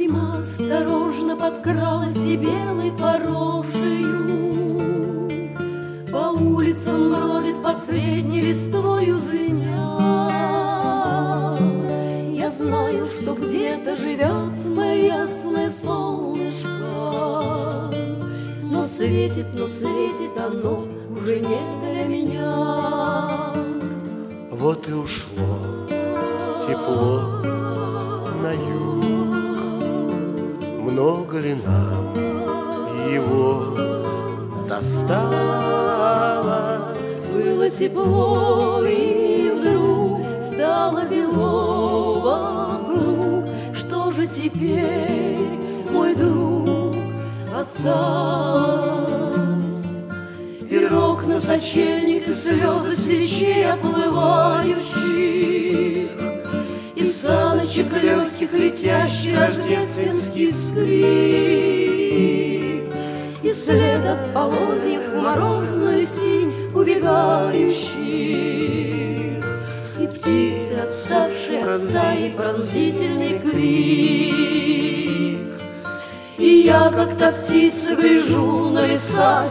Зима осторожно подкралась и белой порошею по улицам бродит последней листвою звеня. Я знаю, что где-то живет мое ясное солнышко, но светит оно уже не для меня. Вот и ушло тепло на юг. Много ли нам его досталось? Было тепло, и вдруг стало бело вокруг. Что же теперь, мой друг, осталось? Пирог на сочельник и слезы свечей оплывающих, и саночек легких летящий рождественский скрип, и след от полозьев в морозную синь убегающих, и птицы, отставшие от стаи, пронзительный крик. И я, как та птица, гляжу на леса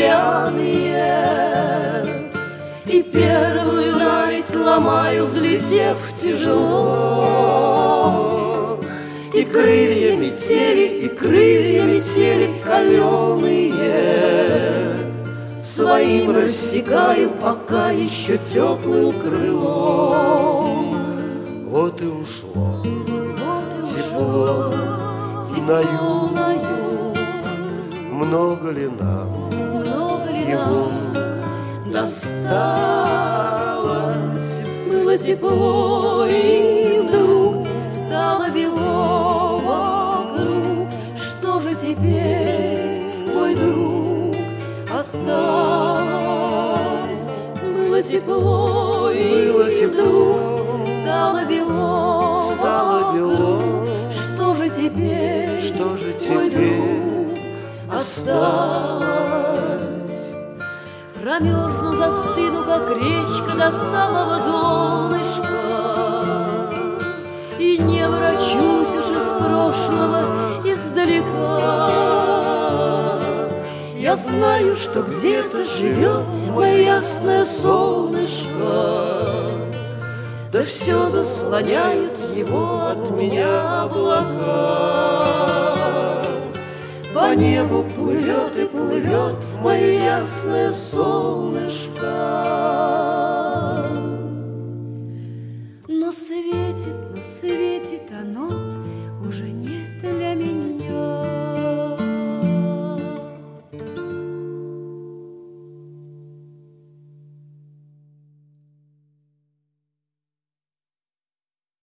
серебряные, и первую наледь ломаю, взлетев тяжело. И крылья метели каленые своим рассекаю пока еще теплым крылом. Вот и ушло тепло на юг. Много ли нам его досталось? Было тепло, и вдруг стало бело вокруг. Что же теперь, мой друг, осталось? Было тепло, и вдруг стало бело вокруг. Что же теперь, мой друг, осталось? Промерзну, застыну, как речка, до самого донышка, и не ворочусь уж из прошлого издалека. Я знаю, что где-то живет мое ясное солнышко, да все заслоняют его от меня облака. По небу плывет и плывет мое ясное солнышко, но светит оно уже не